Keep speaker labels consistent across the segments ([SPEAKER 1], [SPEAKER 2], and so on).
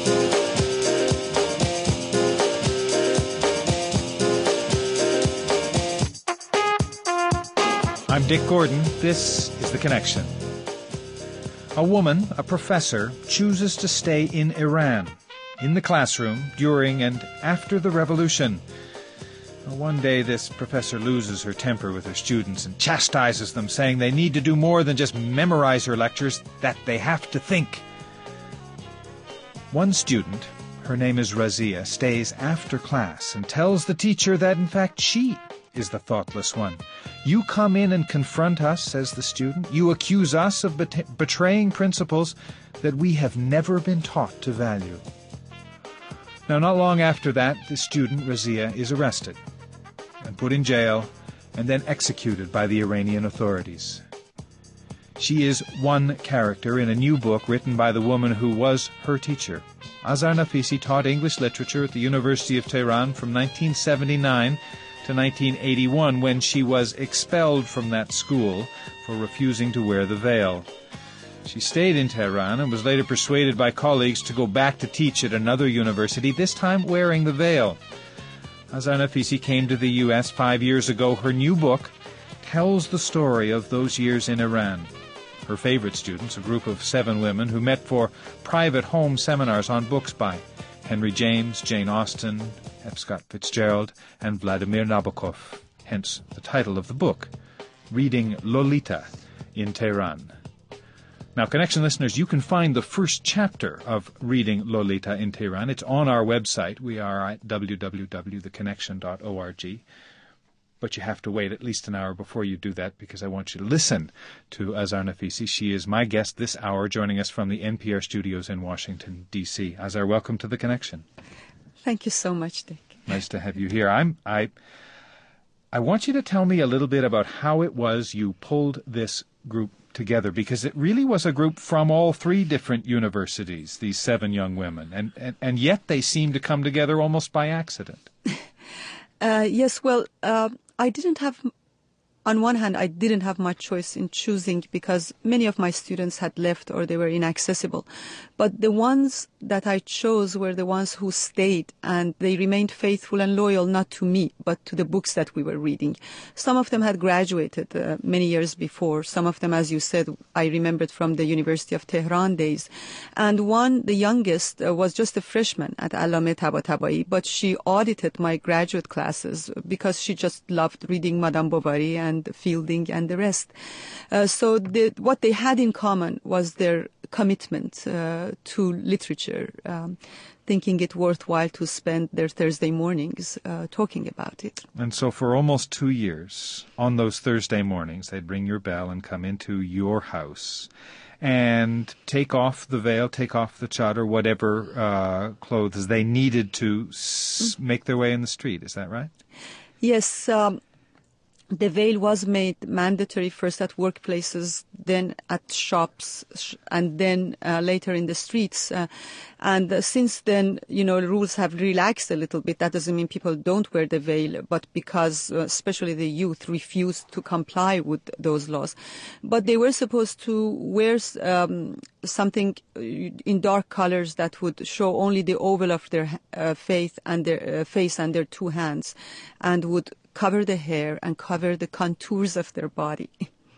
[SPEAKER 1] I'm Dick Gordon. This is The Connection. A woman, a professor, chooses to stay in Iran, in the classroom, during and after the revolution. One day this professor loses her temper with her students and chastises them, saying they need to do more than just memorize her lectures, that they have to think. One student, her name is Razia, stays after class and tells the teacher that in fact she is the thoughtless one. You come in and confront us, says the student. You accuse us of betraying principles that we have never been taught to value. Now, not long after that, the student, Razia, is arrested and put in jail and then executed by the Iranian authorities. She is one character in a new book written by the woman who was her teacher. Azar Nafisi taught English literature at the University of Tehran from 1979 to 1981, when she was expelled from that school for refusing to wear the veil. She stayed in Tehran and was later persuaded by colleagues to go back to teach at another university, this time wearing the veil. Azar Nafisi came to the U.S. 5 years ago. Her new book tells the story of those years in Iran. Her favorite students, a group of 7 women who met for private home seminars on books by Henry James, Jane Austen, F. Scott Fitzgerald, and Vladimir Nabokov, hence the title of the book, Reading Lolita in Tehran. Now, Connection listeners, you can find the first chapter of Reading Lolita in Tehran. It's on our website. We are at www.theconnection.org. But you have to wait at least an hour before you do that, because I want you to listen to Azar Nafisi. She is my guest this hour, joining us from the NPR studios in Washington, D.C. Azar, welcome to The Connection.
[SPEAKER 2] Thank you so much, Dick.
[SPEAKER 1] Nice to have you here. I want you to tell me a little bit about how it was you pulled this group together, because it really was a group from all 3 different universities, these 7 young women, and yet they seemed to come together almost by accident.
[SPEAKER 2] Yes, well, I didn't have, on one hand, I didn't have much choice in choosing, because many of my students had left or they were inaccessible. But the ones that I chose were the ones who stayed, and they remained faithful and loyal, not to me, but to the books that we were reading. Some of them had graduated many years before. Some of them, as you said, I remembered from the University of Tehran days. And one, the youngest, was just a freshman at Allame Tabatabai, but she audited my graduate classes because she just loved reading Madame Bovary and Fielding and the rest. So what they had in common was their commitment to literature, thinking it worthwhile to spend their Thursday mornings talking about it.
[SPEAKER 1] And so for almost 2 years, on those Thursday mornings, they'd ring your bell and come into your house and take off the veil, take off the chador, whatever clothes they needed to make their way in the street. Is that right?
[SPEAKER 2] Yes. The veil was made mandatory first at workplaces, then at shops, and then later in the streets. And since then, rules have relaxed a little bit. That doesn't mean people don't wear the veil, but because especially the youth refused to comply with those laws. But they were supposed to wear something in dark colors that would show only the oval of their face and their 2 hands, and would cover the hair and cover the contours of their body.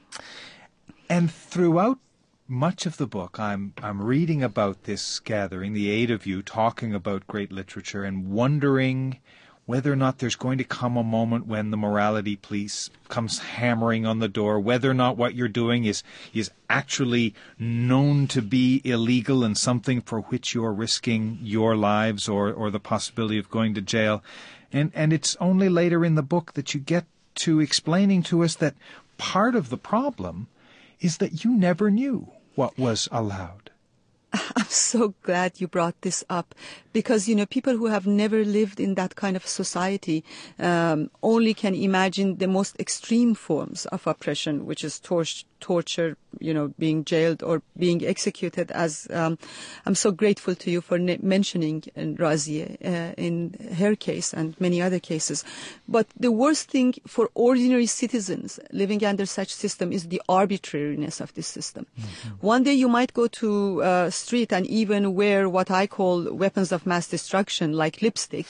[SPEAKER 1] And throughout much of the book, I'm reading about this gathering, the 8 of you talking about great literature, and wondering whether or not there's going to come a moment when the morality police comes hammering on the door, whether or not what you're doing is actually known to be illegal and something for which you're risking your lives or the possibility of going to jail. And it's only later in the book that you get to explaining to us that part of the problem is that you never knew what was allowed.
[SPEAKER 2] I'm so glad you brought this up, because, people who have never lived in that kind of society only can imagine the most extreme forms of oppression, which is torture, being jailed or being executed. As I'm so grateful to you for mentioning Razia in her case and many other cases. But the worst thing for ordinary citizens living under such system is the arbitrariness of this system. Mm-hmm. One day you might go to a street and even wear what I call weapons of mass destruction, like lipstick,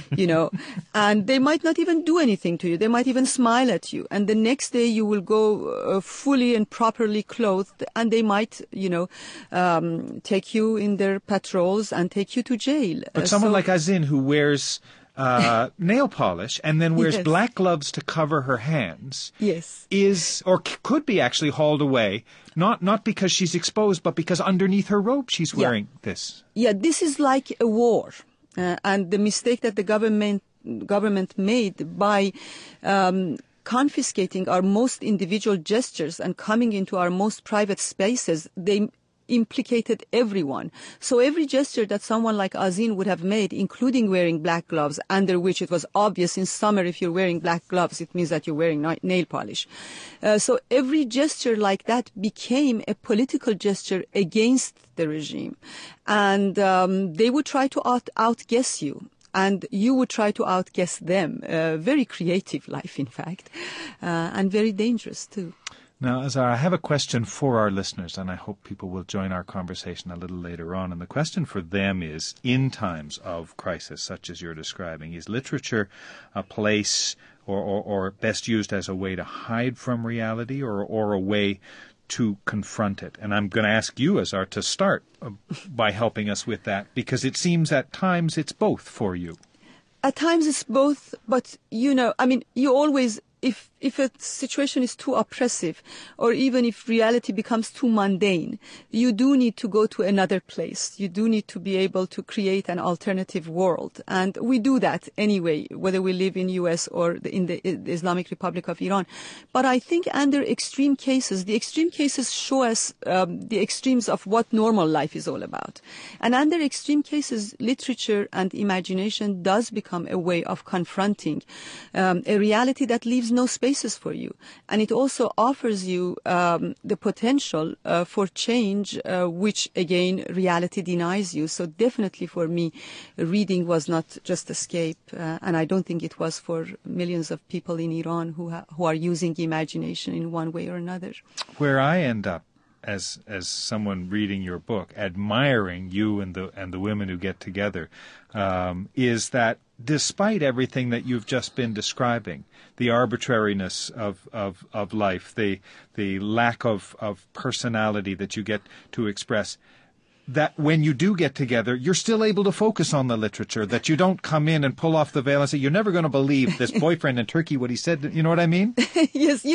[SPEAKER 2] and they might not even do anything to you. They might even smile at you. And the next day you will go fully and properly clothed, and they might, take you in their patrols and take you to jail.
[SPEAKER 1] But someone like Azin, who wears nail polish and then wears black gloves to cover her hands, is or could be actually hauled away, not because she's exposed, but because underneath her robe she's wearing this. Yeah,
[SPEAKER 2] this is like a war, and the mistake that the government made by confiscating our most individual gestures and coming into our most private spaces, they implicated everyone. So every gesture that someone like Azin would have made, including wearing black gloves, under which it was obvious in summer if you're wearing black gloves, it means that you're wearing nail polish. So every gesture like that became a political gesture against the regime. And they would try to outguess you. And you would try to outguess them. Very creative life, in fact, and very dangerous, too.
[SPEAKER 1] Now, Azhar, I have a question for our listeners, and I hope people will join our conversation a little later on. And the question for them is, in times of crisis, such as you're describing, is literature a place or best used as a way to hide from reality or a way to confront it? And I'm going to ask you, Azhar, to start by helping us with that, because it seems at times it's both for you.
[SPEAKER 2] At times it's both, but, you always, if a situation is too oppressive, or even if reality becomes too mundane, you do need to go to another place. You do need to be able to create an alternative world. And we do that anyway, whether we live in U.S. or in the Islamic Republic of Iran. But I think under extreme cases, the extreme cases show us the extremes of what normal life is all about. And under extreme cases, literature and imagination does become a way of confronting a reality that leaves no spaces for you. And it also offers you the potential for change, which, again, reality denies you. So definitely for me, reading was not just escape, and I don't think it was for millions of people in Iran who are using imagination in one way or another.
[SPEAKER 1] Where I end up, as someone reading your book, admiring you and the women who get together, is that despite everything that you've just been describing, the arbitrariness of life, the lack of personality that you get to express, that when you do get together, you're still able to focus on the literature, that you don't come in and pull off the veil and say, you're never going to believe this boyfriend in Turkey, what he said. You know what I mean?
[SPEAKER 2] Yes.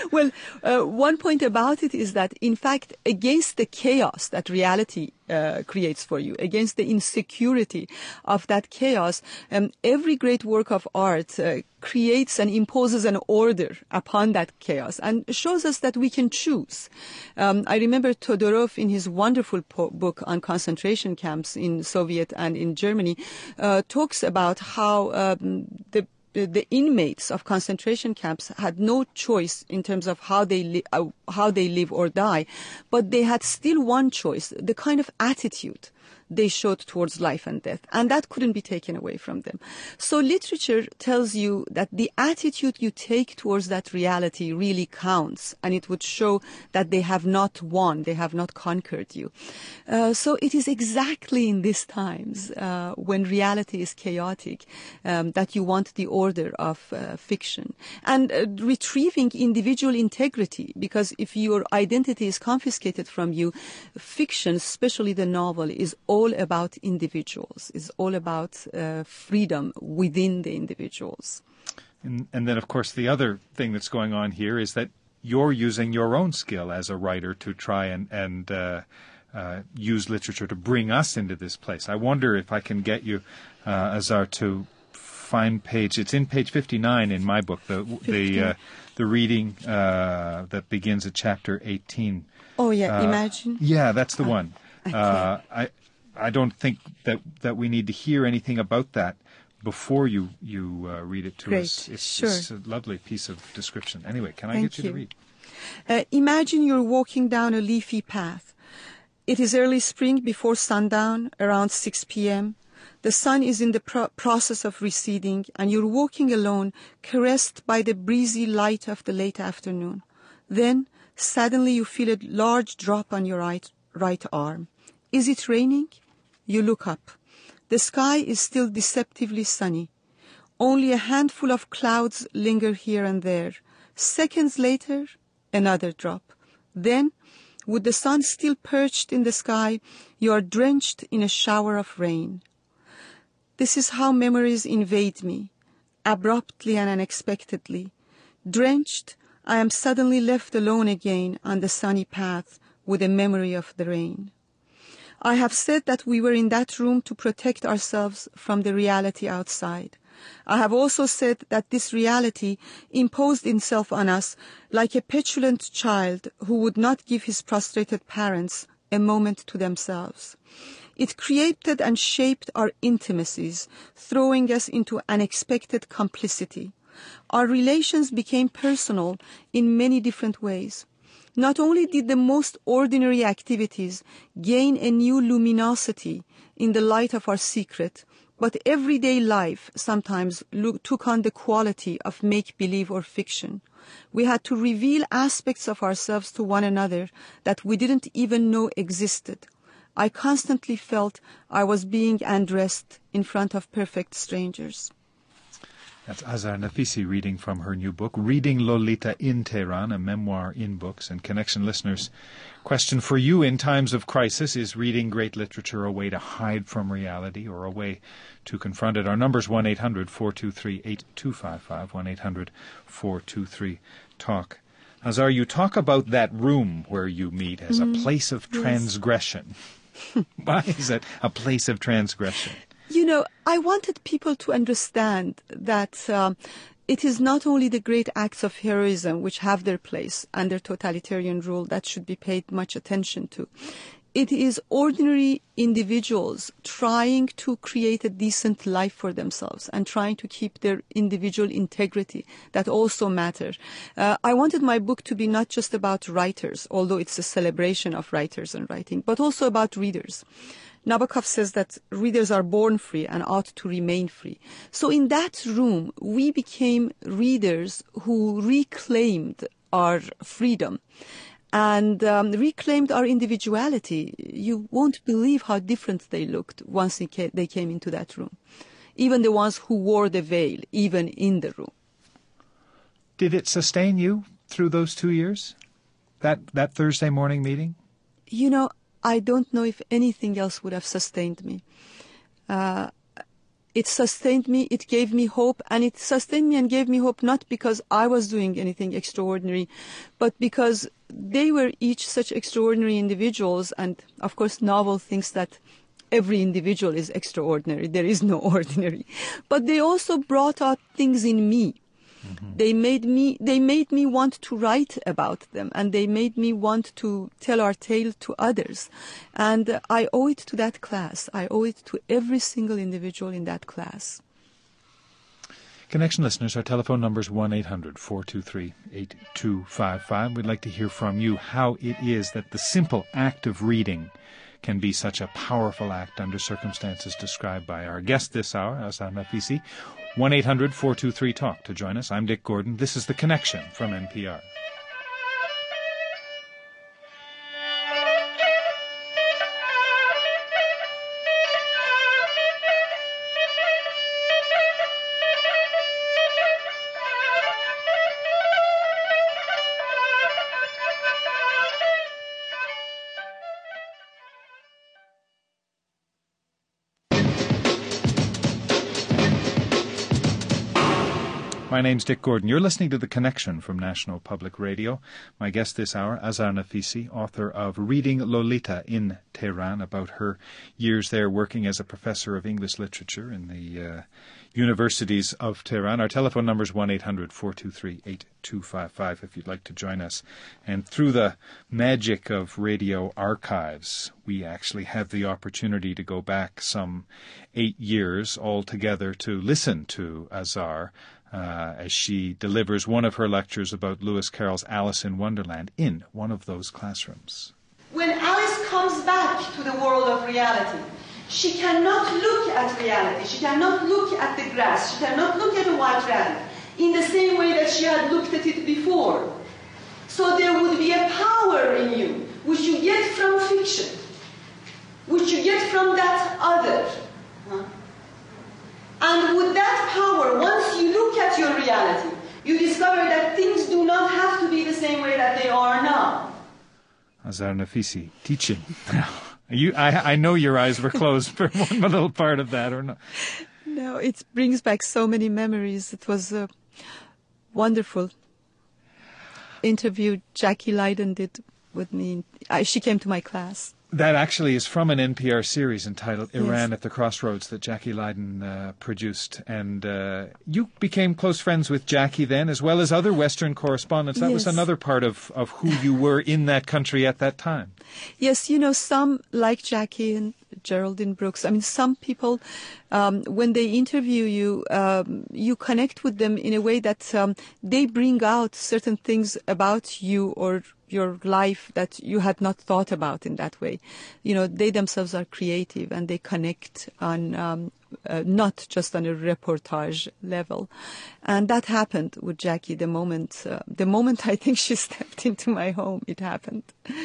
[SPEAKER 2] One point about it is that, in fact, against the chaos that reality creates for you, against the insecurity of that chaos, every great work of art creates and imposes an order upon that chaos and shows us that we can choose. I remember Todorov, in his wonderful book on concentration camps in Soviet and in Germany, talks about how the inmates of concentration camps had no choice in terms of how they live or die, but they had still one choice: the kind of attitude they showed towards life and death, and that couldn't be taken away from them. So literature tells you that the attitude you take towards that reality really counts, and it would show that they have not won, they have not conquered you. So it is exactly in these times when reality is chaotic that you want the order of fiction and retrieving individual integrity, because if your identity is confiscated from you, fiction, especially the novel, is all about individuals, is all about freedom within the individuals.
[SPEAKER 1] And then, of course, the other thing that's going on here is that you're using your own skill as a writer to try and use literature to bring us into this place. I wonder if I can get you, Azhar, to find it's in page 59 in my book, the reading that begins at chapter 18.
[SPEAKER 2] Oh, yeah, Imagine.
[SPEAKER 1] Yeah, that's the one. I don't think that we need to hear anything about that before you read it to us. It's a lovely piece of description. Anyway, can I get you to read?
[SPEAKER 2] Imagine you're walking down a leafy path. It is early spring before sundown, around 6 p.m. The sun is in the process of receding, and you're walking alone, caressed by the breezy light of the late afternoon. Then, suddenly you feel a large drop on your right arm. Is it raining? You look up. The sky is still deceptively sunny. Only a handful of clouds linger here and there. Seconds later, another drop. Then, with the sun still perched in the sky, you are drenched in a shower of rain. This is how memories invade me, abruptly and unexpectedly. Drenched, I am suddenly left alone again on the sunny path with a memory of the rain. I have said that we were in that room to protect ourselves from the reality outside. I have also said that this reality imposed itself on us like a petulant child who would not give his prostrated parents a moment to themselves. It created and shaped our intimacies, throwing us into unexpected complicity. Our relations became personal in many different ways. Not only did the most ordinary activities gain a new luminosity in the light of our secret, but everyday life sometimes took on the quality of make-believe or fiction. We had to reveal aspects of ourselves to one another that we didn't even know existed. I constantly felt I was being undressed in front of perfect strangers.
[SPEAKER 1] That's Azar Nafisi reading from her new book, Reading Lolita in Tehran, a memoir in books. And Connection listeners, question for you in times of crisis: is reading great literature a way to hide from reality or a way to confront it? Our number's 1-800-423-8255, 1-800-423-TALK. Azar, you talk about that room where you meet as a place of transgression. Why is it a place of transgression?
[SPEAKER 2] You know, I wanted people to understand that it is not only the great acts of heroism which have their place under totalitarian rule that should be paid much attention to. It is ordinary individuals trying to create a decent life for themselves and trying to keep their individual integrity that also matter. I wanted my book to be not just about writers, although it's a celebration of writers and writing, but also about readers. Nabokov says that readers are born free and ought to remain free. So in that room, we became readers who reclaimed our freedom and reclaimed our individuality. You won't believe how different they looked once they came into that room. Even the ones who wore the veil, even in the room.
[SPEAKER 1] Did it sustain you through those 2 years? That Thursday morning meeting?
[SPEAKER 2] You know, I don't know if anything else would have sustained me. It sustained me, it gave me hope, and it sustained me and gave me hope not because I was doing anything extraordinary, but because they were each such extraordinary individuals, and of course Novel thinks that every individual is extraordinary, there is no ordinary. But they also brought out things in me. Mm-hmm. They made me want to write about them, and they made me want to tell our tale to others. And I owe it to that class. I owe it to every single individual in that class.
[SPEAKER 1] Connection listeners, our telephone number is 1-800-423-8255. We'd like to hear from you how it is that the simple act of reading can be such a powerful act under circumstances described by our guest this hour, Azar Nafisi. 1-800-423-TALK to join us. I'm Dick Gordon. This is The Connection from NPR. My name's Dick Gordon. You're listening to The Connection from National Public Radio. My guest this hour, Azar Nafisi, author of Reading Lolita in Tehran, about her years there working as a professor of English literature in the universities of Tehran. Our telephone number is 1-800-423-8255 if you'd like to join us. And through the magic of radio archives, we actually have the opportunity to go back some 8 years altogether to listen to Azar as she delivers one of her lectures about Lewis Carroll's Alice in Wonderland in one of those classrooms.
[SPEAKER 3] When Alice comes back to the world of reality, she cannot look at reality, she cannot look at the grass, she cannot look at a white rabbit in the same way that she had looked at it before. So there would be a power in you, which you get from fiction, which you get from that other. And with that power, once you look at your reality, you discover that things do not have to be the same way that they are now.
[SPEAKER 1] Azhar Nafisi, teaching. I know your eyes were closed for one little part of that, or not?
[SPEAKER 2] No, it brings back so many memories. It was a wonderful interview Jackie Leiden did with me. She came to my class.
[SPEAKER 1] That actually is from an NPR series entitled Iran
[SPEAKER 2] Yes.
[SPEAKER 1] at the Crossroads that Jackie Leiden produced. And you became close friends with Jackie then, as well as other Western correspondents. That was
[SPEAKER 2] Yes.
[SPEAKER 1] another part of who you were in that country at that time.
[SPEAKER 2] Yes, some like Jackie and Geraldine Brooks. I mean, some people, when they interview you, you connect with them in a way that they bring out certain things about you or your life that you had not thought about in that way. They themselves are creative and they connect on not just on a reportage level. And that happened with Jackie the moment I think she stepped into my home, it happened.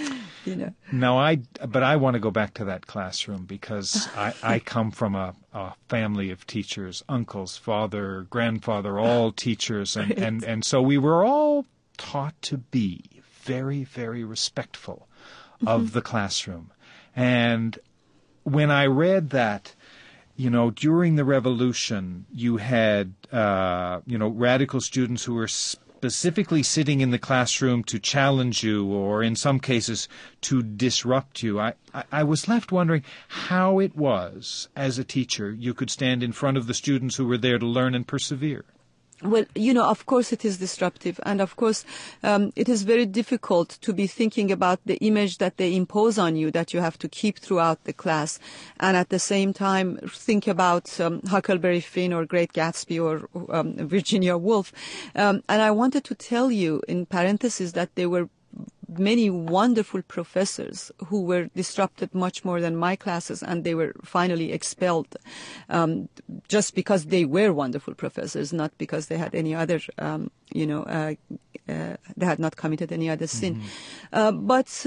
[SPEAKER 1] Now, but I want to go back to that classroom because I come from a family of teachers, uncles, father, grandfather, all teachers. And so we were all taught to be very, very respectful of the classroom. And when I read that, during the revolution, you had, radical students who were specifically sitting in the classroom to challenge you or in some cases to disrupt you. I was left wondering how it was, as a teacher, you could stand in front of the students who were there to learn and persevere.
[SPEAKER 2] Well, of course it is disruptive. And of course, it is very difficult to be thinking about the image that they impose on you that you have to keep throughout the class. And at the same time, think about Huckleberry Finn or Great Gatsby or Virginia Woolf. And I wanted to tell you in parentheses that there were many wonderful professors who were disrupted much more than my classes, and they were finally expelled just because they were wonderful professors, not because they had any other, they had not committed any other sin. But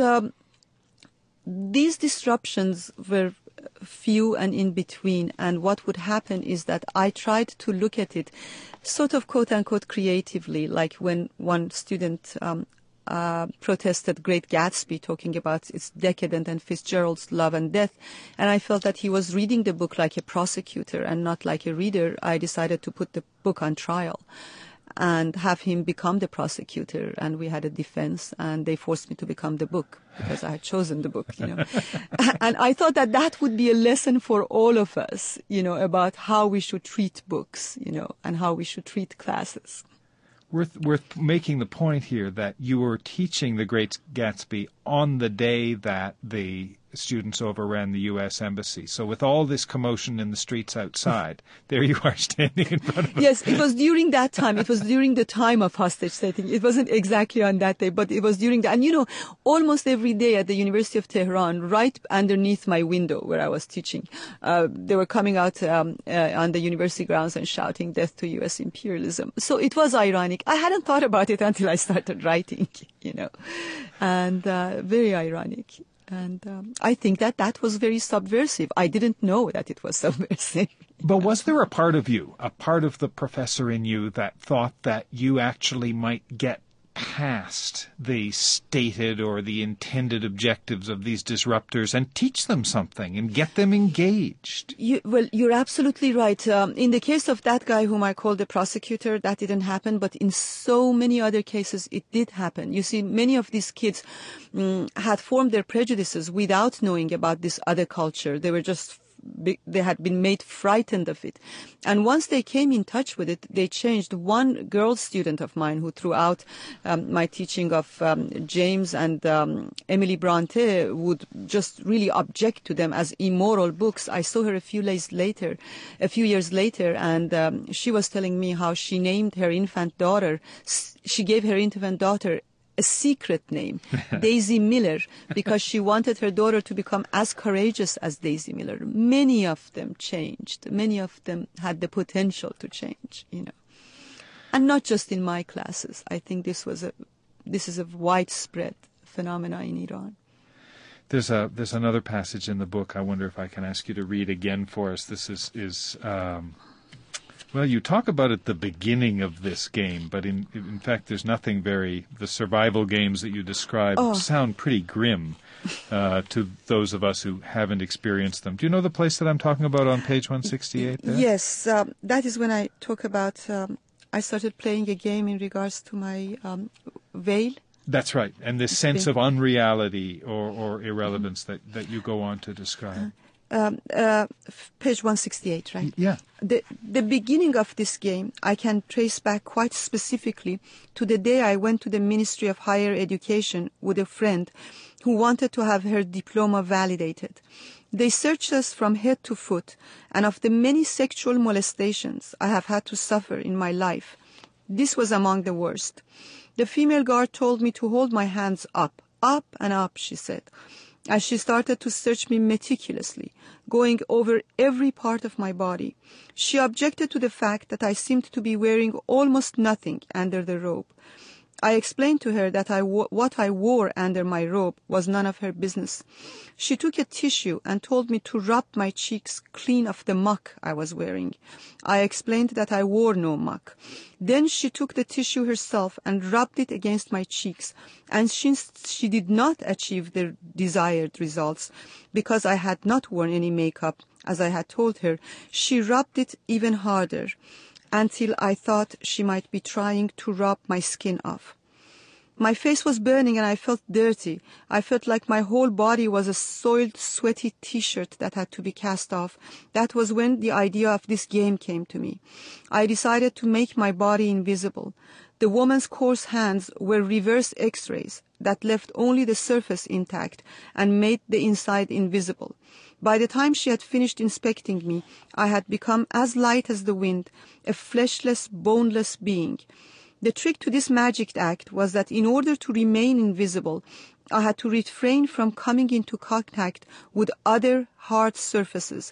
[SPEAKER 2] these disruptions were few and in between, and what would happen is that I tried to look at it sort of quote-unquote creatively, like when one student protested Great Gatsby, talking about its decadent and Fitzgerald's Love and Death. And I felt that he was reading the book like a prosecutor and not like a reader. I decided to put the book on trial and have him become the prosecutor. And we had a defense, and they forced me to become the book because I had chosen the book, And I thought that would be a lesson for all of us, about how we should treat books, and how we should treat classes.
[SPEAKER 1] Worth making the point here that you were teaching The Great Gatsby on the day that the students overran the U.S. Embassy. So with all this commotion in the streets outside, there you are standing in front of us.
[SPEAKER 2] Yes, it was during that time. It was during the time of hostage taking. It wasn't exactly on that day, but it was during that. And almost every day at the University of Tehran, right underneath my window where I was teaching, they were coming out on the university grounds and shouting death to U.S. imperialism. So it was ironic. I hadn't thought about it until I started writing, and very ironic. And I think that was very subversive. I didn't know that it was subversive.
[SPEAKER 1] But was there a part of you, a part of the professor in you that thought that you actually might get past the stated or the intended objectives of these disruptors and teach them something and get them engaged?
[SPEAKER 2] You're absolutely right. In the case of that guy whom I called the prosecutor, that didn't happen. But in so many other cases, it did happen. You see, many of these kids had formed their prejudices without knowing about this other culture. They were just they had been made frightened of it. And once they came in touch with it, they changed. One girl student of mine who throughout my teaching of James and Emily Bronte would just really object to them as immoral books. I saw her a few years later, and she was telling me how she named her infant daughter. She gave her infant daughter a secret name, Daisy Miller, because she wanted her daughter to become as courageous as Daisy Miller. Many of them changed. Many of them had the potential to change, And not just in my classes. I think this is a widespread phenomena in Iran.
[SPEAKER 1] There's another passage in the book I wonder if I can ask you to read again for us. This is well, you talk about at the beginning of this game, but in fact there's nothing the survival games that you describe sound pretty grim to those of us who haven't experienced them. Do you know the place that I'm talking about on page 168 there?
[SPEAKER 2] Yes, that is when I talk about, I started playing a game in regards to my veil.
[SPEAKER 1] That's right, and this sense of unreality or irrelevance that you go on to describe. Page 168, right?
[SPEAKER 2] Yeah. The beginning of this game, I can trace back quite specifically to the day I went to the Ministry of Higher Education with a friend who wanted to have her diploma validated. They searched us from head to foot, and of the many sexual molestations I have had to suffer in my life, this was among the worst. The female guard told me to hold my hands up and up, she said, as she started to search me meticulously, going over every part of my body. She objected to the fact that I seemed to be wearing almost nothing under the robe. I explained to her that what I wore under my robe was none of her business. She took a tissue and told me to rub my cheeks clean of the muck I was wearing. I explained that I wore no muck. Then she took the tissue herself and rubbed it against my cheeks, and since she did not achieve the desired results, because I had not worn any makeup, as I had told her, she rubbed it even harder, until I thought she might be trying to rub my skin off. My face was burning and I felt dirty. I felt like my whole body was a soiled, sweaty T-shirt that had to be cast off. That was when the idea of this game came to me. I decided to make my body invisible. The woman's coarse hands were reverse X-rays that left only the surface intact and made the inside invisible. By the time she had finished inspecting me, I had become as light as the wind, a fleshless, boneless being. The trick to this magic act was that in order to remain invisible, I had to refrain from coming into contact with other hard surfaces,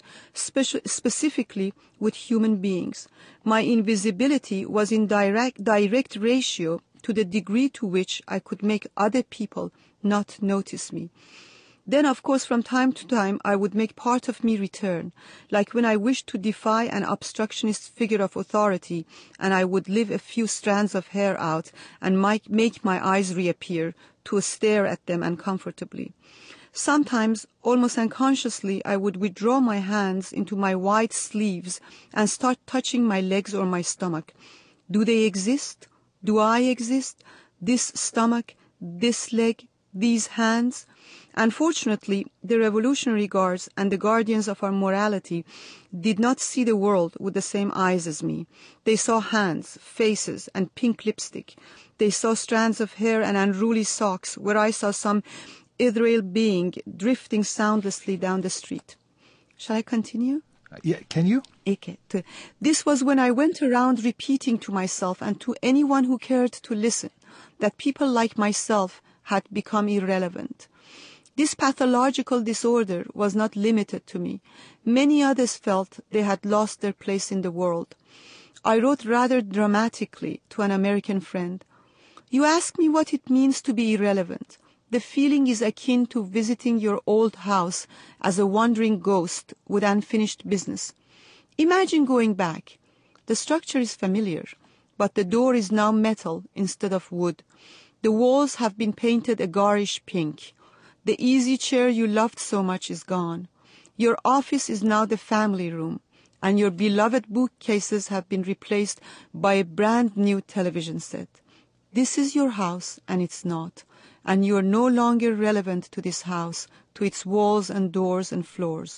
[SPEAKER 2] specifically with human beings. My invisibility was in direct ratio to the degree to which I could make other people not notice me. Then, of course, from time to time, I would make part of me return, like when I wished to defy an obstructionist figure of authority, and I would leave a few strands of hair out and make my eyes reappear to stare at them uncomfortably. Sometimes, almost unconsciously, I would withdraw my hands into my wide sleeves and start touching my legs or my stomach. Do they exist? Do I exist? This stomach, this leg, these hands? Unfortunately, the Revolutionary Guards and the guardians of our morality did not see the world with the same eyes as me. They saw hands, faces, and pink lipstick. They saw strands of hair and unruly socks, where I saw some ethereal being drifting soundlessly down the street. Shall I continue?
[SPEAKER 1] Yeah, can you?
[SPEAKER 2] Okay. This was when I went around repeating to myself and to anyone who cared to listen that people like myself had become irrelevant. This pathological disorder was not limited to me. Many others felt they had lost their place in the world. I wrote rather dramatically to an American friend, "You ask me what it means to be irrelevant. The feeling is akin to visiting your old house as a wandering ghost with unfinished business. Imagine going back. The structure is familiar, but the door is now metal instead of wood. The walls have been painted a garish pink. The easy chair you loved so much is gone. Your office is now the family room, and your beloved bookcases have been replaced by a brand new television set. This is your house, and it's not, and you are no longer relevant to this house, to its walls and doors and floors.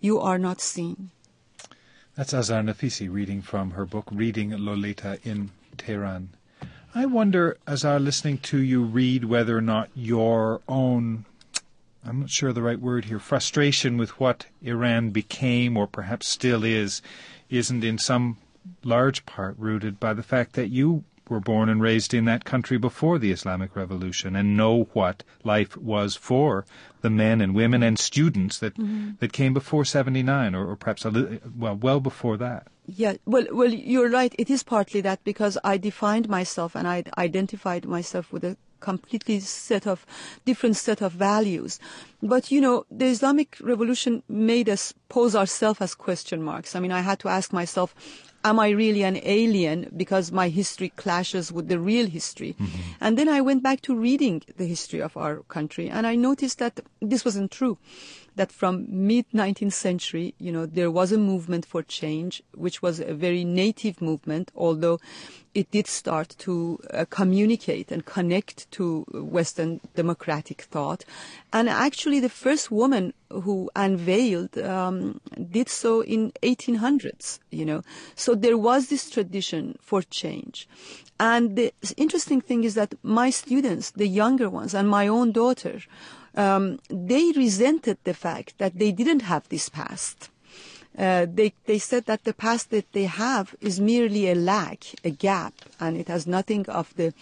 [SPEAKER 2] you are not seen.
[SPEAKER 1] That's Azar Nafisi reading from her book, Reading Lolita in Tehran. I wonder, Azar, listening to you read, whether or not your own, I'm not sure the right word here, frustration with what Iran became or perhaps still is, isn't in some large part rooted by the fact that you were born and raised in that country before the Islamic Revolution and know what life was for the men and women and students that came before 79 or perhaps well before that.
[SPEAKER 2] Yeah, well, you're right. It is partly that, because I defined myself and I identified myself with a completely different set of values. But, the Islamic Revolution made us pose ourselves as question marks. I mean, I had to ask myself, am I really an alien because my history clashes with the real history? And then I went back to reading the history of our country, and I noticed that this wasn't true. That from mid-19th century, there was a movement for change, which was a very native movement, although it did start to communicate and connect to Western democratic thought. And actually the first woman who unveiled did so in 1800s, So there was this tradition for change. And the interesting thing is that my students, the younger ones, and my own daughter, they resented the fact that they didn't have this past. They said that the past that they have is merely a lack, a gap, and it has nothing of the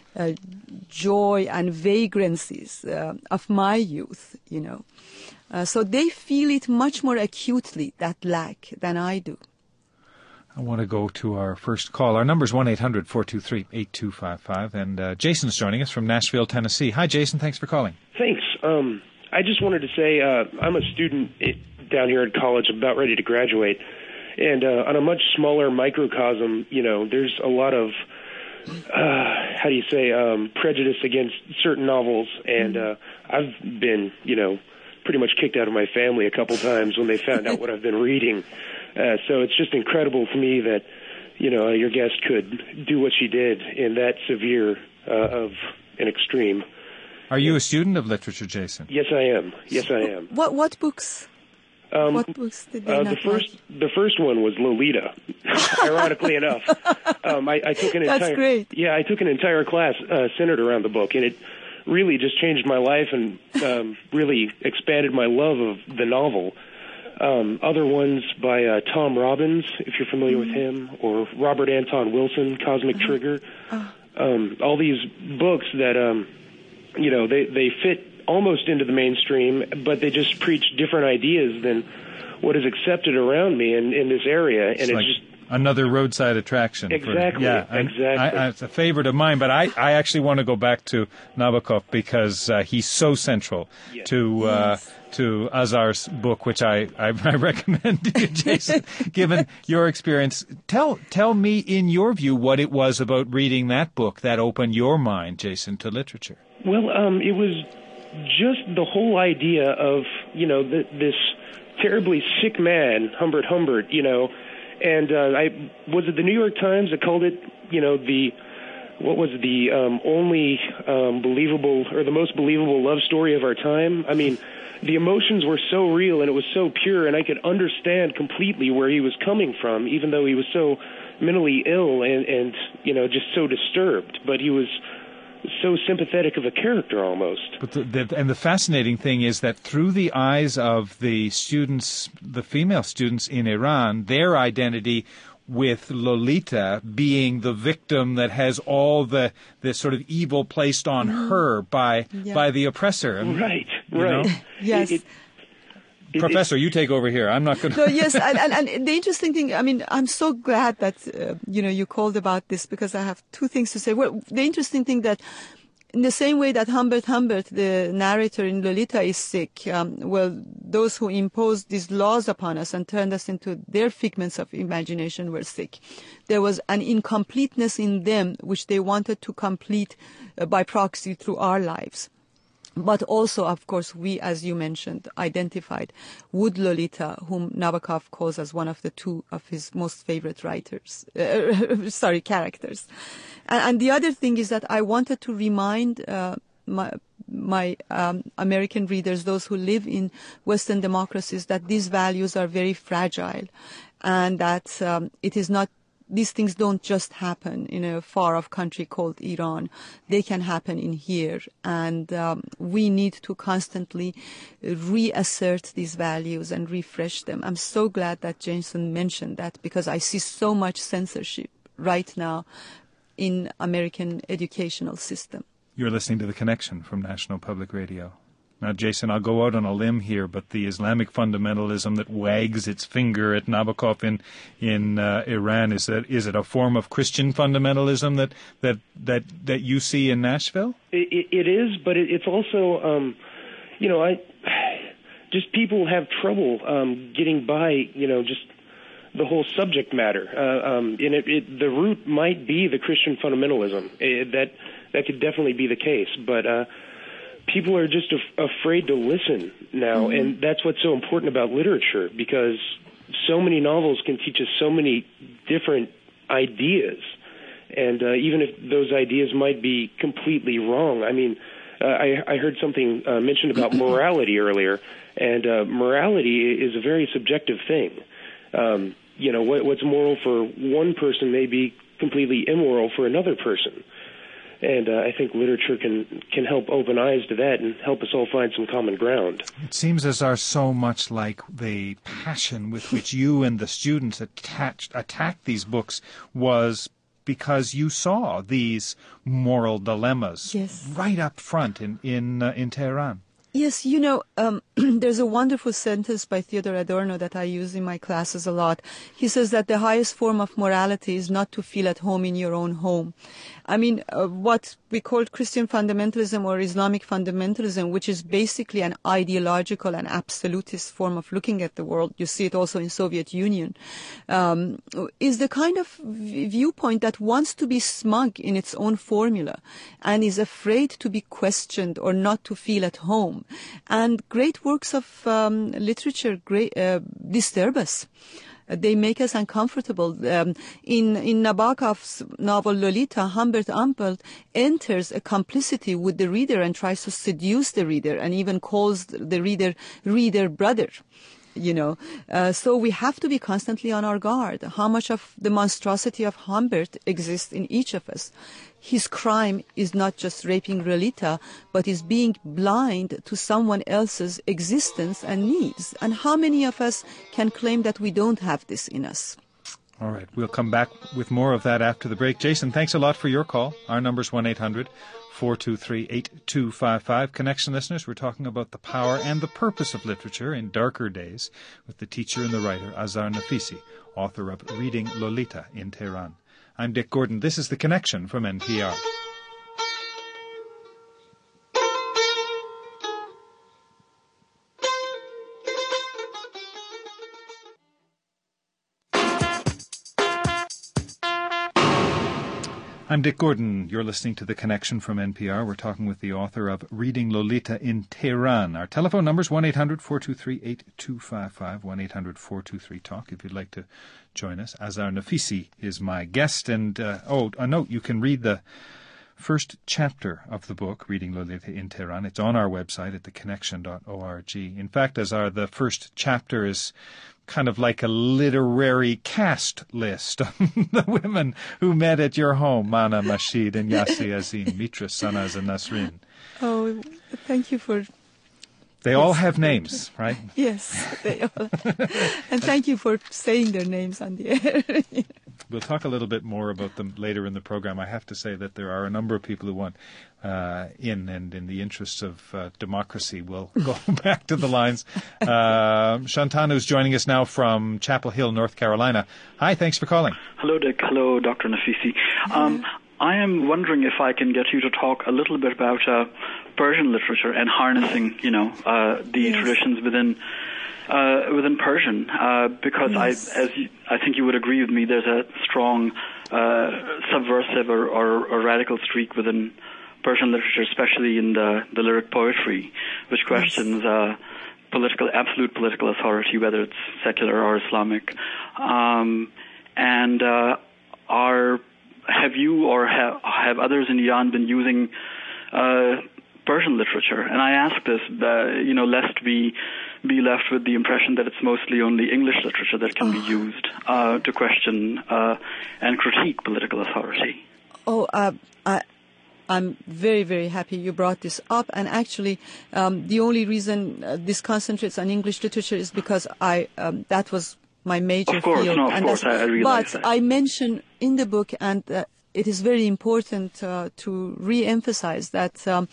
[SPEAKER 2] joy and vagrancies of my youth, So they feel it much more acutely, that lack, than I do.
[SPEAKER 1] I want to go to our first call. Our number is 1-800-423-8255, and Jason's joining us from Nashville, Tennessee. Hi, Jason. Thanks for calling.
[SPEAKER 4] Thanks. I just wanted to say I'm a student down here at college, about ready to graduate, and on a much smaller microcosm, there's a lot of, prejudice against certain novels, and I've been, pretty much kicked out of my family a couple times when they found out what I've been reading. So it's just incredible to me that, your guest could do what she did in that severe of an extreme.
[SPEAKER 1] Are you a student of literature, Jason?
[SPEAKER 4] Yes, I am.
[SPEAKER 2] What books? What books did they not like?
[SPEAKER 4] The first one was Lolita, ironically enough. I took an
[SPEAKER 2] That's great.
[SPEAKER 4] Yeah, I took an entire class centered around the book, and it really just changed my life and really expanded my love of the novel. Other ones by Tom Robbins, if you're familiar with him, or Robert Anton Wilson, Cosmic Trigger. All these books that, they fit almost into the mainstream, but they just preach different ideas than what is accepted around me in this area. And it's just
[SPEAKER 1] another roadside attraction.
[SPEAKER 4] Exactly. Exactly.
[SPEAKER 1] It's a favorite of mine, but I actually want to go back to Nabokov because he's so central to Azar's book, which I recommend to you, Jason, given your experience. Tell me, in your view, what it was about reading that book that opened your mind, Jason, to literature.
[SPEAKER 4] Well, it was just the whole idea of, this terribly sick man, Humbert Humbert, and was it the New York Times that called it, the only believable or the most believable love story of our time? I mean, the emotions were so real and it was so pure, and I could understand completely where he was coming from, even though he was so mentally ill and just so disturbed. But he was so sympathetic of a character almost.
[SPEAKER 1] But the fascinating thing is that through the eyes of the students, the female students in Iran, their identity with Lolita being the victim that has all the sort of evil placed on her by the oppressor.
[SPEAKER 4] Right.
[SPEAKER 2] Yes.
[SPEAKER 1] Professor, you take over here. I'm not going to...
[SPEAKER 2] So, yes, and the interesting thing, I mean, I'm so glad that, you called about this, because I have two things to say. Well, the interesting thing that in the same way that Humbert, the narrator in Lolita, is sick, those who imposed these laws upon us and turned us into their figments of imagination were sick. There was an incompleteness in them which they wanted to complete by proxy through our lives. But also, of course, we, as you mentioned, identified with Lolita, whom Nabokov calls as one of the two of his most favorite characters. And the other thing is that I wanted to remind my American readers, those who live in Western democracies, that these values are very fragile, and that it is not. These things don't just happen in a far-off country called Iran. They can happen in here, and we need to constantly reassert these values and refresh them. I'm so glad that Jason mentioned that, because I see so much censorship right now in American educational system.
[SPEAKER 1] You're listening to The Connection from National Public Radio. Now, Jason, I'll go out on a limb here, but the Islamic fundamentalism that wags its finger at Nabokov in Iran, is it a form of Christian fundamentalism that you see in Nashville?
[SPEAKER 4] It is, but it's also, just people have trouble getting by, just the whole subject matter. And the root might be the Christian fundamentalism. That could definitely be the case, but people are just afraid to listen now, and that's what's so important about literature, because so many novels can teach us so many different ideas, and even if those ideas might be completely wrong. I mean, I heard something mentioned about morality earlier, and morality is a very subjective thing. What's moral for one person may be completely immoral for another person. And I think literature can help open eyes to that and help us all find some common ground.
[SPEAKER 1] It seems as are so much like the passion with which you and the students attacked these books was because you saw these moral dilemmas right up front in Tehran.
[SPEAKER 2] Yes, there's a wonderful sentence by Theodor Adorno that I use in my classes a lot. He says that the highest form of morality is not to feel at home in your own home. I mean, what we call Christian fundamentalism or Islamic fundamentalism, which is basically an ideological and absolutist form of looking at the world, you see it also in Soviet Union, is the kind of viewpoint that wants to be smug in its own formula and is afraid to be questioned or not to feel at home. And great works of literature disturb us. They make us uncomfortable. In Nabokov's novel Lolita, Humbert Humpert enters a complicity with the reader and tries to seduce the reader, and even calls the reader brother. So we have to be constantly on our guard. How much of the monstrosity of Humbert exists in each of us? His crime is not just raping Lolita, but is being blind to someone else's existence and needs. And how many of us can claim that we don't have this in us?
[SPEAKER 1] All right, we'll come back with more of that after the break. Jason, thanks a lot for your call. Our number's 1-800-423-8255. Connection listeners, we're talking about the power and the purpose of literature in darker days with the teacher and the writer Azar Nafisi, author of Reading Lolita in Tehran. I'm Dick Gordon. This is The Connection from NPR. I'm Dick Gordon. You're listening to The Connection from NPR. We're talking with the author of Reading Lolita in Tehran. Our telephone number is 1-800-423-8255, 1-800-423-TALK, if you'd like to join us. Azar Nafisi is my guest. And, a note, you can read the first chapter of the book, Reading Lolita in Tehran. It's on our website at theconnection.org. In fact, Azar, the first chapter is kind of like a literary cast list of the women who met at your home, Mana Mashid and Yassi Azim, Mitra, Sanaz, and Nasrin.
[SPEAKER 2] Oh, thank you for...
[SPEAKER 1] They all have names, right?
[SPEAKER 2] Yes, they all. And thank you for saying their names on the air.
[SPEAKER 1] We'll talk a little bit more about them later in the program. I have to say that there are a number of people who want and in the interests of democracy, we'll go back to the lines. Shantanu is joining us now from Chapel Hill, North Carolina. Hi, thanks for calling.
[SPEAKER 5] Hello, Dick. Hello, Dr. Nafisi. I am wondering if I can get you to talk a little bit about Persian literature and harnessing, the traditions within Persian, because I think you would agree with me. There's a strong subversive or radical streak within Persian literature, especially in the lyric poetry, which questions absolute political authority, whether it's secular or Islamic. Have you or have others in Iran been using Persian literature, and I ask this, lest we be left with the impression that it's mostly only English literature that can be used to question and critique political authority.
[SPEAKER 2] I'm very, very happy you brought this up. And actually, the only reason this concentrates on English literature is because that was my major field.
[SPEAKER 5] I realize
[SPEAKER 2] that. I mention in the book, and it is very important to re-emphasize that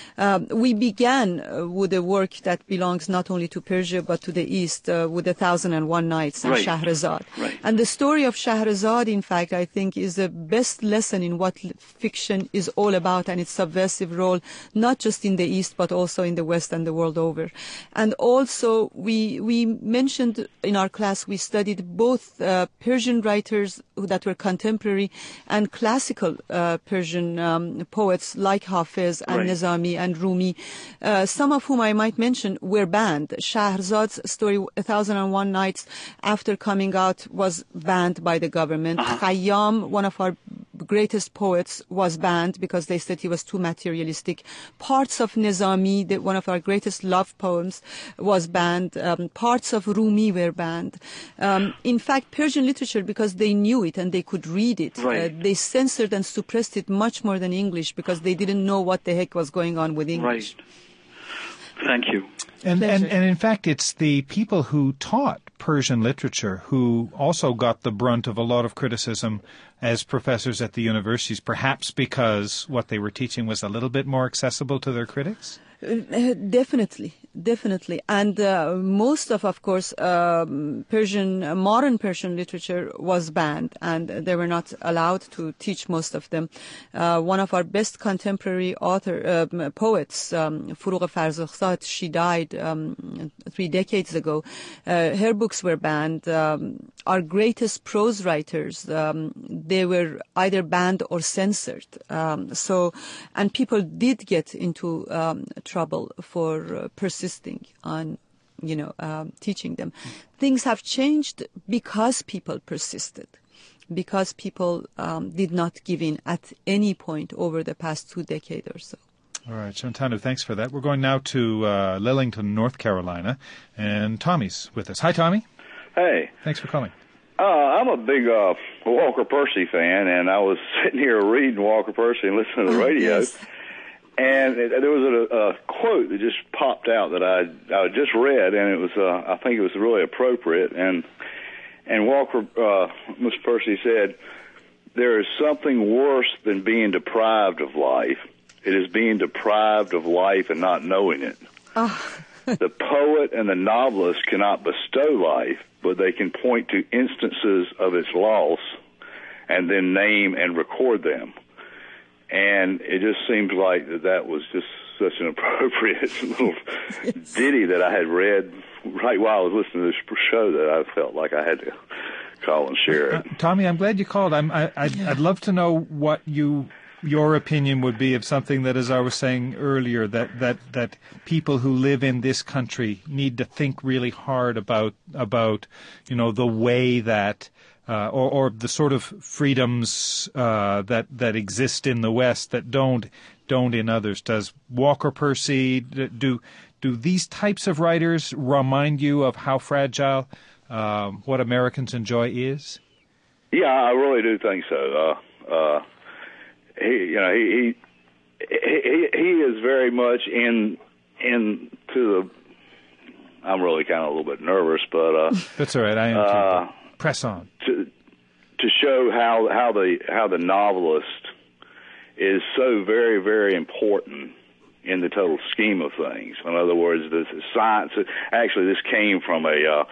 [SPEAKER 2] we began with a work that belongs not only to Persia but to the East with 1001 Nights and Shahrazad.
[SPEAKER 5] Right.
[SPEAKER 2] And the story of Shahrazad, in fact, I think is the best lesson in what fiction is all about and its subversive role, not just in the East but also in the West and the world over. And also we mentioned in our class, we studied both Persian writers that were contemporary and classical Persian poets like Hafiz and Nizami and Rumi, some of whom I might mention were banned. Shahrazad's story, 1001 Nights, after coming out, was banned by the government. Khayyam, one of our greatest poets, was banned because they said he was too materialistic. Parts of Nizami, one of our greatest love poems, was banned. Parts of Rumi were banned. In fact, Persian literature, because they knew it and they could read it, they censored and suppressed it much more than English because they didn't know what the heck was going on with English.
[SPEAKER 5] Right. Thank you.
[SPEAKER 1] And in fact, it's the people who taught Persian literature who also got the brunt of a lot of criticism as professors at the universities, perhaps because what they were teaching was a little bit more accessible to their critics?
[SPEAKER 2] Definitely. And most of course, modern Persian literature was banned, and they were not allowed to teach most of them. One of our best contemporary poets, Furugh Farzukhzad, she died 3 decades ago. Her books were banned. Our greatest prose writers, they were either banned or censored. And people did get into trouble for persisting on, teaching them. Things have changed because people persisted, because people did not give in at any point over the past 2 decades or so.
[SPEAKER 1] All right, Shantanu, thanks for that. We're going now to Lillington, North Carolina, and Tommy's with us. Hi, Tommy.
[SPEAKER 6] Hey.
[SPEAKER 1] Thanks for calling.
[SPEAKER 6] I'm a big Walker Percy fan, and I was sitting here reading Walker Percy and listening to the radio.
[SPEAKER 2] Yes.
[SPEAKER 6] And there was a quote that just popped out that I just read, and it was I think it was really appropriate. And Walker, Mr. Percy said, "There is something worse than being deprived of life. It is being deprived of life and not knowing it. The poet and the novelist cannot bestow life, but they can point to instances of its loss and then name and record them." And it just seemed like that was just such an appropriate little ditty that I had read right while I was listening to this show that I felt like I had to call and share it.
[SPEAKER 1] Tommy, I'm glad you called. I'd love to know what your opinion would be of something that, as I was saying earlier, that people who live in this country need to think really hard about the way that or the sort of freedoms that exist in the West that don't in others. Does Walker Percy, do these types of writers remind you of how fragile what Americans enjoy is?
[SPEAKER 6] Yeah, I really do think so. He is very much into the. I'm really kind of a little bit nervous, but
[SPEAKER 1] that's all right. I am too. Press on
[SPEAKER 6] to show how the novelist is so very, very important in the total scheme of things. In other words, this science. Actually, this came from an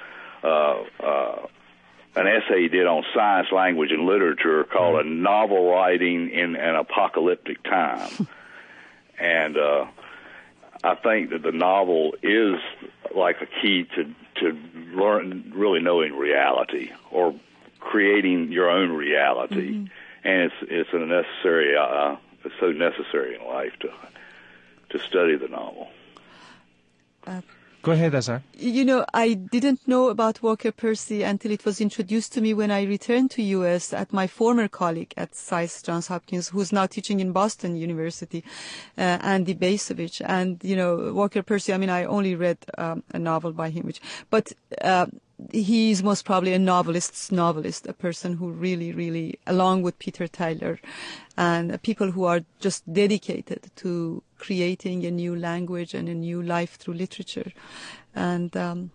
[SPEAKER 6] essay he did on science, language, and literature called "A Novel Writing in an Apocalyptic Time," and I think that the novel is like a key to learn really knowing reality or creating your own reality, and it's a necessary. It's so necessary in life to study the novel.
[SPEAKER 1] Go ahead, Azar.
[SPEAKER 2] You know, I didn't know about Walker Percy until it was introduced to me when I returned to U.S. at my former colleague at SAIS Johns Hopkins, who's now teaching in Boston University, Andy Bacevich. And, you know, Walker Percy, I mean, I only read a novel by him, but he is most probably a novelist's novelist, a person who really, really, along with Peter Tyler, and people who are just dedicated to creating a new language and a new life through literature. And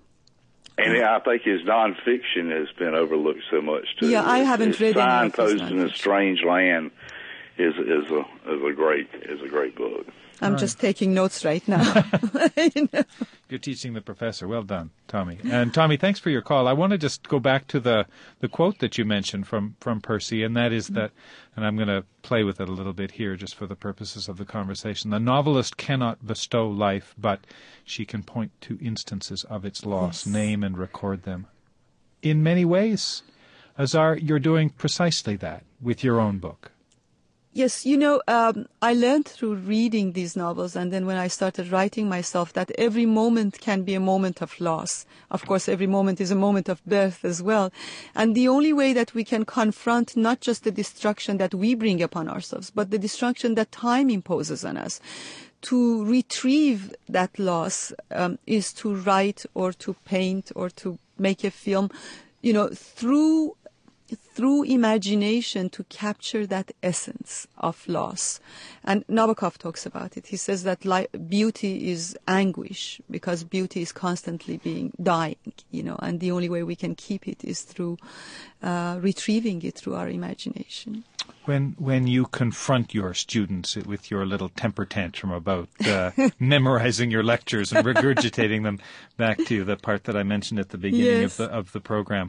[SPEAKER 6] I think his nonfiction has been overlooked so much too.
[SPEAKER 2] Yeah, I haven't read any of his
[SPEAKER 6] Signpost in a Strange Land is a great book.
[SPEAKER 2] I'm just taking notes right now. You know?
[SPEAKER 1] You're teaching the professor. Well done, Tommy. And Tommy, thanks for your call. I want to just go back to the quote that you mentioned from Percy, and that is that, and I'm going to play with it a little bit here just for the purposes of the conversation. The novelist cannot bestow life, but she can point to instances of its loss, name and record them. In many ways, Azar, you're doing precisely that with your own book.
[SPEAKER 2] Yes, you know, I learned through reading these novels, and then when I started writing myself, that every moment can be a moment of loss. Of course, every moment is a moment of birth as well. And the only way that we can confront not just the destruction that we bring upon ourselves, but the destruction that time imposes on us, to retrieve that loss is to write or to paint or to make a film, you know, through imagination, to capture that essence of loss. And Nabokov talks about it. He says that beauty is anguish, because beauty is constantly dying, you know, and the only way we can keep it is through retrieving it through our imagination.
[SPEAKER 1] When you confront your students with your little temper tantrum about memorizing your lectures and regurgitating them back to the part that I mentioned at the beginning of the program,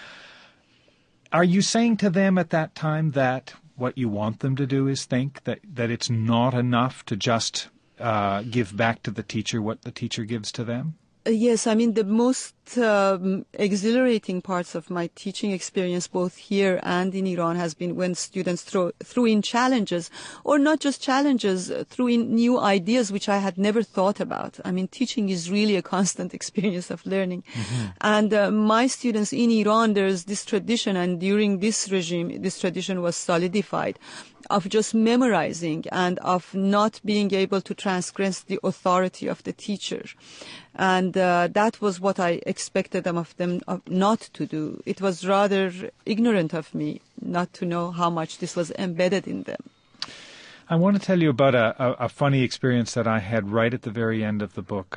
[SPEAKER 1] are you saying to them at that time that what you want them to do is think that it's not enough to just give back to the teacher what the teacher gives to them?
[SPEAKER 2] Yes, I mean, the most exhilarating parts of my teaching experience, both here and in Iran, has been when students threw in challenges, or not just challenges, threw in new ideas which I had never thought about. I mean, teaching is really a constant experience of learning. Mm-hmm. And my students in Iran, there's this tradition, and during this regime, this tradition was solidified, of just memorizing and of not being able to transgress the authority of the teacher. And that was what I expected of them not to do. It was rather ignorant of me not to know how much this was embedded in them.
[SPEAKER 1] I want to tell you about a funny experience that I had right at the very end of the book.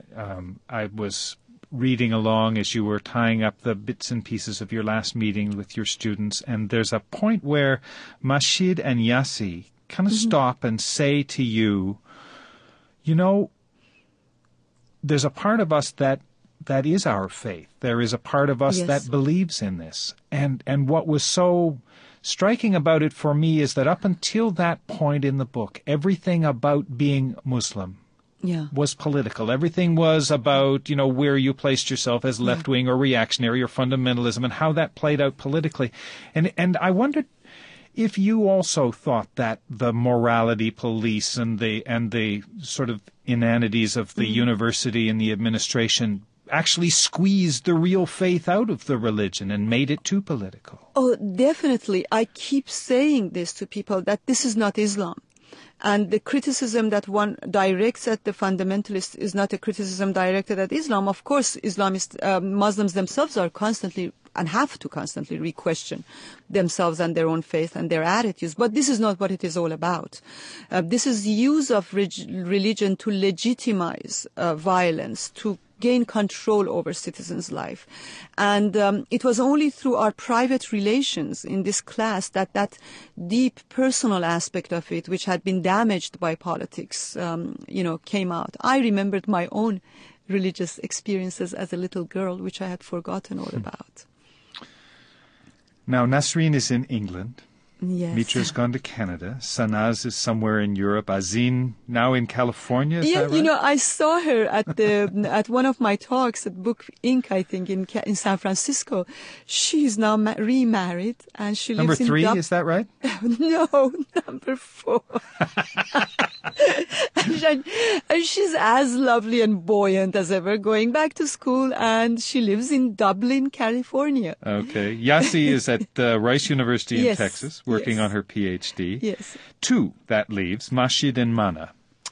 [SPEAKER 1] I was reading along as you were tying up the bits and pieces of your last meeting with your students, and there's a point where Mashid and Yassi kind of stop and say to you, you know, there's a part of us that is our faith. There is a part of us that believes in this. And what was so striking about it for me is that up until that point in the book, everything about being Muslim was political. Everything was about, you know, where you placed yourself as left-wing or reactionary or fundamentalism, and how that played out politically. And I wondered if you also thought that the morality police and the sort of inanities of the university and the administration actually squeezed the real faith out of the religion and made it too political.
[SPEAKER 2] Oh, definitely. I keep saying this to people, that this is not Islam. And the criticism that one directs at the fundamentalists is not a criticism directed at Islam. Of course, Muslims themselves are constantly and have to constantly re-question themselves and their own faith and their attitudes. But this is not what it is all about. This is the use of religion to legitimize violence, to gain control over citizens' life. And it was only through our private relations in this class that deep personal aspect of it, which had been damaged by politics, came out. I remembered my own religious experiences as a little girl, which I had forgotten all about.
[SPEAKER 1] Now, Nasreen is in England.
[SPEAKER 2] Yes.
[SPEAKER 1] Mitra's gone to Canada. Sanaz is somewhere in Europe. Azin now in California. Is that right?
[SPEAKER 2] You know, I saw her at one of my talks at Book Inc., I think, in San Francisco. She's now remarried, and she lives
[SPEAKER 1] Number
[SPEAKER 2] in
[SPEAKER 1] 3, is that right?
[SPEAKER 2] No, number 4. and she's as lovely and buoyant as ever, going back to school, and she lives in Dublin, California.
[SPEAKER 1] Okay. Yassi is at Rice University in
[SPEAKER 2] Yes,
[SPEAKER 1] Texas, working
[SPEAKER 2] yes.
[SPEAKER 1] on her PhD.
[SPEAKER 2] Yes.
[SPEAKER 1] 2, that leaves Mashid and Mana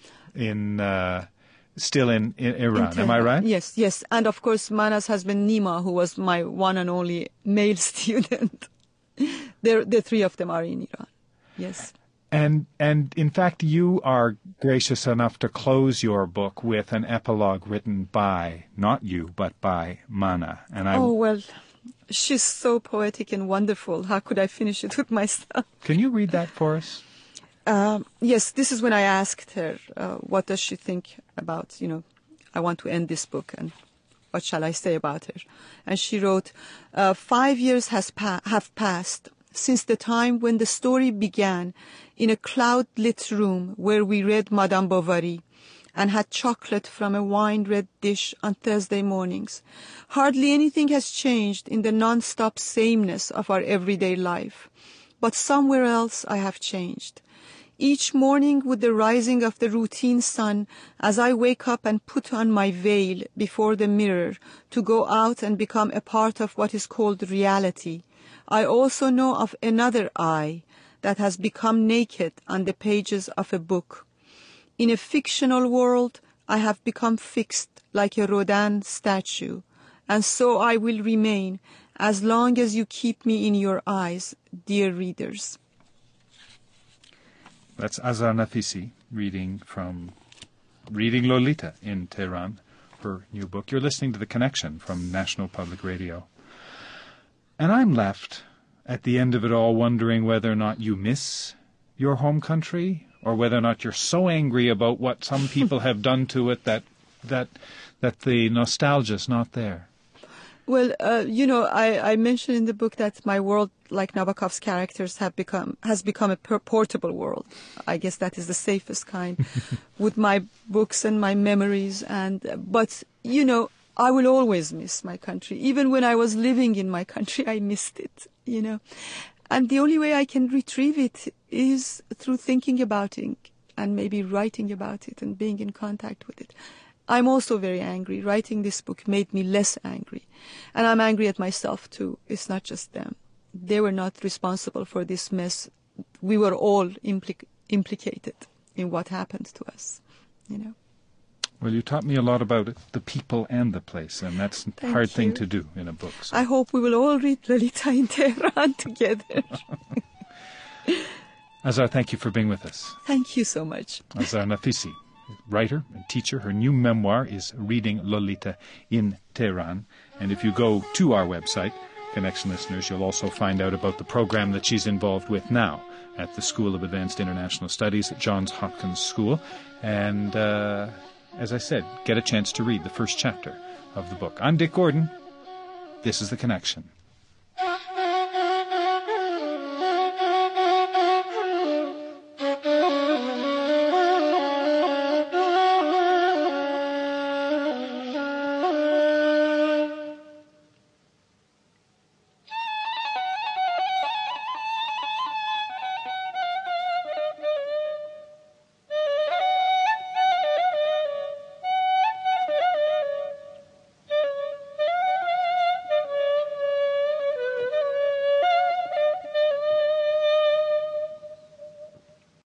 [SPEAKER 1] still in Iran. Am I right?
[SPEAKER 2] Yes, yes. And of course, Mana's husband, Nima, who was my one and only male student. The 3 of them are in Iran. Yes.
[SPEAKER 1] And in fact, you are gracious enough to close your book with an epilogue written by, not you, but by Mana. And
[SPEAKER 2] Oh, well, she's so poetic and wonderful. How could I finish it with myself?
[SPEAKER 1] Can you read that for us?
[SPEAKER 2] Yes, this is when I asked her, what does she think about, I want to end this book, and what shall I say about her? And she wrote, 5 years have passed since the time when the story began in a cloud-lit room where we read Madame Bovary and had chocolate from a wine-red dish on Thursday mornings. Hardly anything has changed in the non-stop sameness of our everyday life. But somewhere else I have changed. Each morning with the rising of the routine sun, as I wake up and put on my veil before the mirror to go out and become a part of what is called reality, I also know of another I that has become naked on the pages of a book. In a fictional world, I have become fixed like a Rodin statue, and so I will remain as long as you keep me in your eyes, dear readers.
[SPEAKER 1] That's Azar Nafisi reading Lolita in Tehran, her new book. You're listening to The Connection from National Public Radio. And I'm left at the end of it all wondering whether or not you miss your home country, or whether or not you're so angry about what some people have done to it that the nostalgia's not there.
[SPEAKER 2] Well, I mentioned in the book that my world, like Nabokov's characters, has become a portable world. I guess that is the safest kind, with my books and my memories. But I will always miss my country. Even when I was living in my country, I missed it. And the only way I can retrieve it is through thinking about it and maybe writing about it and being in contact with it. I'm also very angry. Writing this book made me less angry. And I'm angry at myself too. It's not just them. They were not responsible for this mess. We were all implicated in what happened to us,
[SPEAKER 1] Well, you taught me a lot about it, the people and the place, and that's a hard thing to do in a book. So.
[SPEAKER 2] I hope we will all read Lolita in Tehran together.
[SPEAKER 1] Azar, thank you for being with us.
[SPEAKER 2] Thank you so much.
[SPEAKER 1] Azar Nafisi, writer and teacher. Her new memoir is Reading Lolita in Tehran. And if you go to our website, Connection listeners, you'll also find out about the program that she's involved with now at the School of Advanced International Studies at Johns Hopkins School. And as I said, get a chance to read the first chapter of the book. I'm Dick Gordon. This is The Connection.